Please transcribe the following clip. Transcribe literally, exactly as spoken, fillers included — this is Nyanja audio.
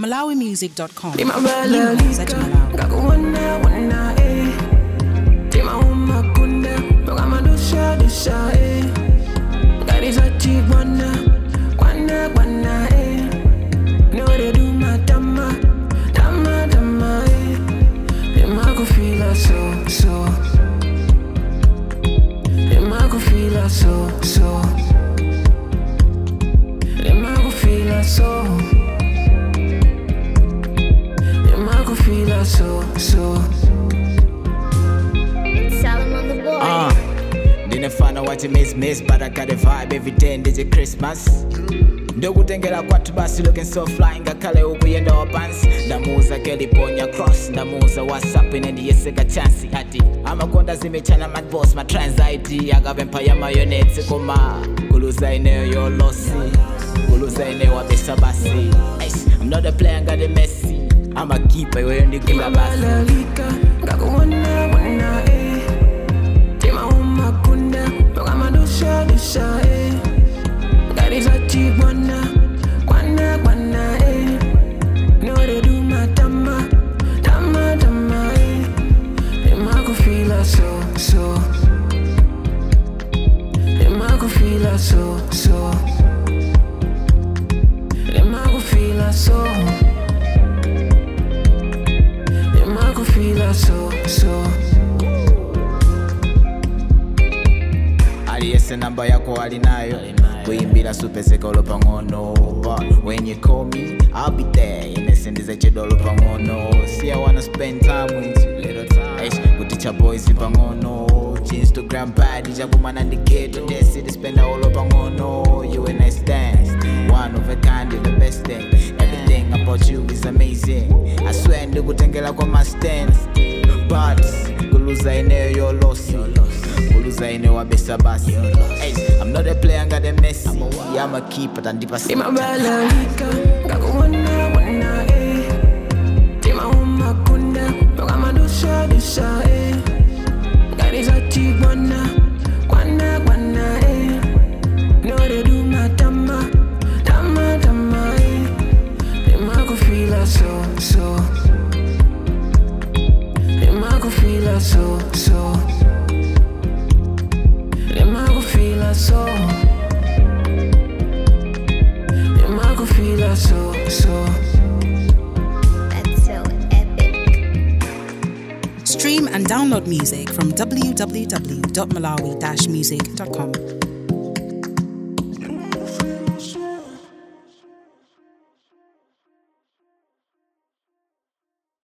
malawi music dot com. So, so, let me go feel us so. Let me go feel us so, so. Salem on the board. Uh, didn't find out what you miss, miss, but I got the vibe every day and it's Christmas. Ndokutengera kwatu basi looking so fly ngakale ukuyenda wapansi ndamuuza keliponya cross ndamuuza whatsapp inendiyeseka chansi ati amakonda zimechana madboss matransaiti akavempaya mayonnaise koma kuluza ineyo yolosi kuluza ineyo wabesa basi I'm not a player ngade Messi I'm a keeper iweyo ndikula basi ngakuwana wana eh tema umakunda tokamadusha dusha eh Gariza chibwana, kwana kwana eh. No they do my tama, tama tama eh. Them I go feel us so so. Them I go feel us so so. Them I go feel us so. Them I go feel us so so. Aliyese namba yako alinayo kuimbira supezekolo pangono but when you call me I'll be there inesendize chedolo pangono see I wanna spend time with you little time kuticha boys pangono Instagram body jakumana ndiketo desi spend all pangono you and I stand one of a kind the best thing everything about you is amazing I swear ndikutengela kwa my stand but kuluza ineyo yolosi kuluza ineyo wabesa basi I'm not a player ngade Messi yeah, I'm a keeper and deeper Tima balalika ngakuwana wana eh Tima umakunda tokamadusha dusha eh Gariza chibwana kwana kwana eh No they do my tama tama tama eh Them I go feel us so so Them I go feel us so so Them I go feel us so feel us so, so. That's so epic. Stream and download music from w w w dot malawi dash music dot com.